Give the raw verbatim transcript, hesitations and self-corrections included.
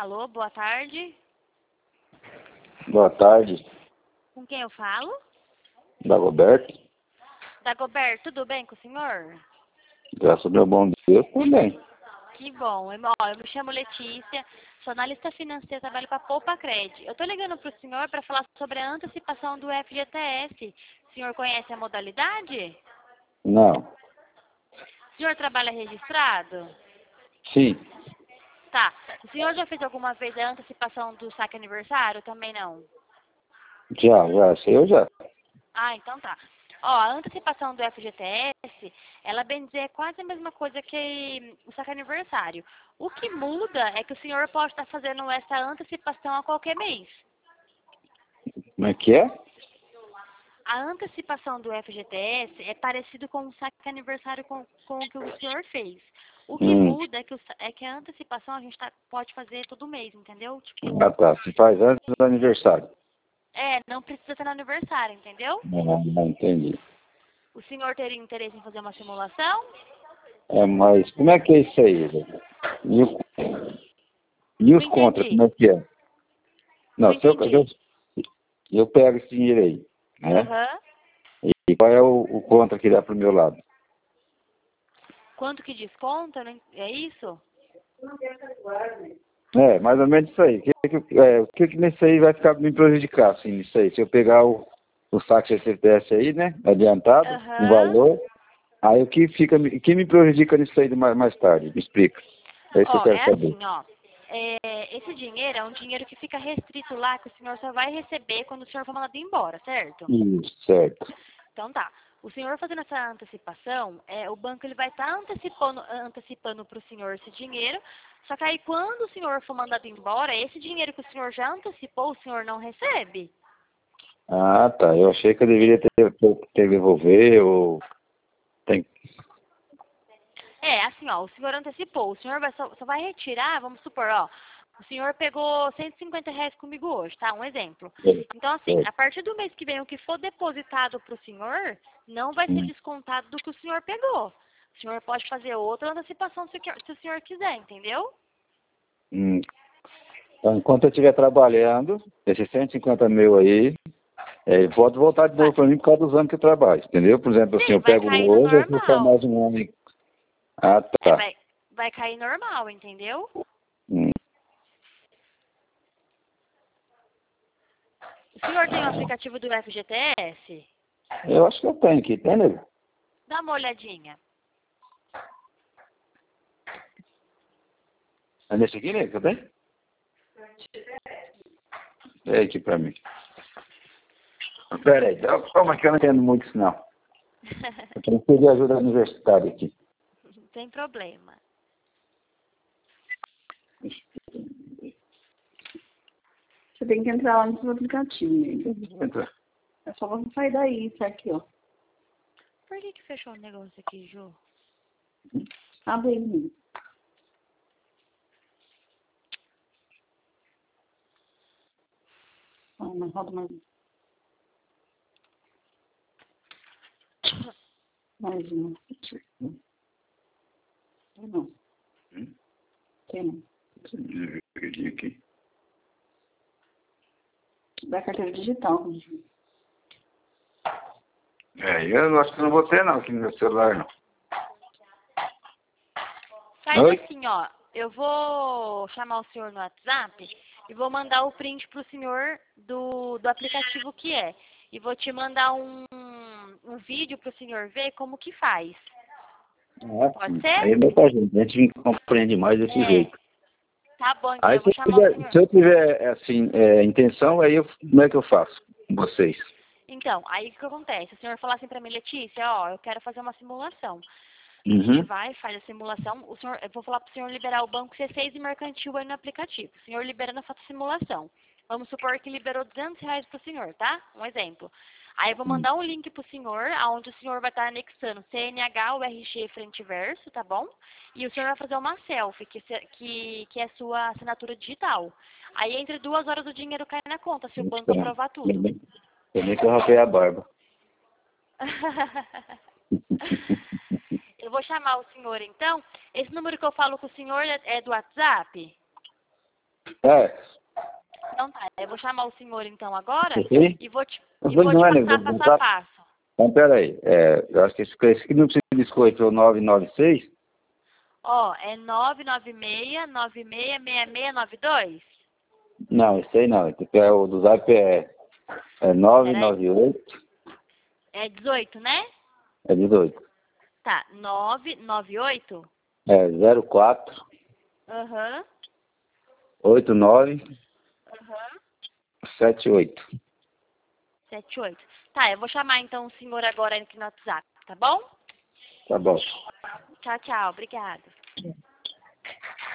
Alô, boa tarde. Boa tarde. Com quem eu falo? Dagoberto. Dagoberto, tudo bem com o senhor? Graças ao meu bom Deus, tudo bem. Que bom. Eu, ó, eu me chamo Letícia, sou analista financeira, trabalho para Poupa Cred. Eu estou ligando para o senhor para falar sobre a antecipação do F G T S. O senhor conhece a modalidade? Não. O senhor trabalha registrado? Sim. Tá. O senhor já fez alguma vez a antecipação do saque aniversário? Também não? Já, já, sei eu já. Ah, então tá. Ó, a antecipação do F G T S, ela bem dizer é quase a mesma coisa que o saque aniversário. O que muda é que o senhor pode estar fazendo essa antecipação a qualquer mês. Como é que é? A antecipação do F G T S é parecido com o saque aniversário com, com o que o senhor fez. O que Hum. muda é que, o, é que a antecipação a gente tá, pode fazer todo mês, entendeu? Tipo, Ah, tá. Se faz antes do aniversário. é, não precisa ser no aniversário, entendeu? Não, não entendi. O senhor teria interesse em fazer uma simulação? É, mas como é que é isso aí, velho? E, o, e Não os contras, como entendi. é que é? Não Não, se eu, eu, entendi. eu pego esse dinheiro aí, né? Aham. E qual é o, o contra que dá pro meu lado? Quanto que desconta? Não en- É isso? É, mais ou menos isso aí. O que, que, é, o que, que nisso aí vai ficar me prejudicar, assim, nisso aí? Se eu pegar o, o saque G C T S aí, né, adiantado, um Aham. valor, aí o que fica, o que me prejudica nisso aí mais, mais tarde? Me explica. É isso que eu Ó, quero é saber. assim, ó. É, esse dinheiro é um dinheiro que fica restrito lá, que o senhor só vai receber quando o senhor for mandado embora, certo? Isso, certo. Então tá. O senhor fazendo essa antecipação, é, o banco ele vai estar antecipando antecipando para o senhor esse dinheiro. Só que aí quando o senhor for mandado embora, esse dinheiro que o senhor já antecipou, o senhor não recebe. Ah, tá. Eu achei que eu deveria ter, ter, ter que devolver, ou tem. É, assim, ó, o senhor antecipou, o senhor vai só, só vai retirar, vamos supor, ó, o senhor pegou cento e cinquenta reais comigo hoje, tá? Um exemplo. Então, assim, Certo. a partir do mês que vem, o que for depositado para o senhor, não vai ser Hum, descontado do que o senhor pegou. O senhor pode fazer outra antecipação se, quer- se o senhor quiser, entendeu? hum. Então, enquanto eu estiver trabalhando, esses cento e cinquenta mil aí, é, pode voltar de Vai, novo para mim por causa dos anos que eu trabalho, entendeu? Por exemplo, assim, sim, eu vai pego cair no hoje, eu vou ficar normal. mais um ano. em- Ah, É, tá. vai, vai cair normal, entendeu? Hum. O senhor tem o aplicativo do F G T S? Eu acho que eu tenho aqui, tem, nego? Dá uma olhadinha. É nesse aqui, nego, que eu tenho? É aqui pra mim. Pera aí, calma que eu não entendo muito isso, não. Eu tenho que pedir ajuda universitária aqui. Não tem problema. Você tem que entrar lá no seu aplicativo, né? Entra. É só você sair daí, isso aqui, ó. Por que que fechou o negócio aqui, Ju? Abre aí, menino. Ah, mas roda mais. Mais uma. Tem não. Hum? Tem não. Perdi aqui. Da carteira digital. É, eu acho que não vou ter não aqui no meu celular, não. Faz Oi? assim, ó. Eu vou chamar o senhor no WhatsApp e vou mandar o print pro senhor do, do aplicativo que é. E vou te mandar um, um vídeo pro senhor ver como que faz. Ah, Pode sim. ser? Aí é muita gente, a gente me compreende mais desse É. jeito. Tá bom, então Aí eu se vou eu chamar o tiver, senhor. se eu tiver assim, é, intenção, aí eu, como é que eu faço com vocês? Então, aí o que acontece? O senhor falar assim pra mim, Letícia, ó, eu quero fazer uma simulação. A gente Uhum. vai, faz a simulação. O senhor, eu vou falar para o senhor liberar o banco C seis e mercantil aí no aplicativo. O senhor liberando essa simulação. Vamos supor que liberou duzentos reais para o senhor, tá? Um exemplo. Aí eu vou Hum. mandar um link para o senhor, onde o senhor vai estar anexando C N H, o R G frente e verso, tá bom? E o senhor vai fazer uma selfie, que, se- que, que é sua assinatura digital. Aí entre duas horas o dinheiro cai na conta, se o banco Então, aprovar tudo. também, também que eu rapei a barba. Eu vou chamar o senhor então. Esse número que eu falo com o senhor é é do WhatsApp? É. Então tá, eu vou chamar o senhor então agora Sim. e vou te, Não e vou vou não é, te né? passar Vou passo a botar- passo. Então, peraí. É, eu acho que esse, esse aqui não precisa de biscoito, é o nove nove seis. Ó, é nove nove seis, nove seis, seis seis nove dois? Não, esse aí não. Esse é o do Zap é, é nove nove oito. É dezoito, né? É dezoito. Tá, nove nove oito? É zero quatro Aham, oito nove aham. sete oito. sete oito. Tá, eu vou chamar então o senhor agora aqui no WhatsApp, tá bom? Tá bom. Tchau, tchau, obrigada.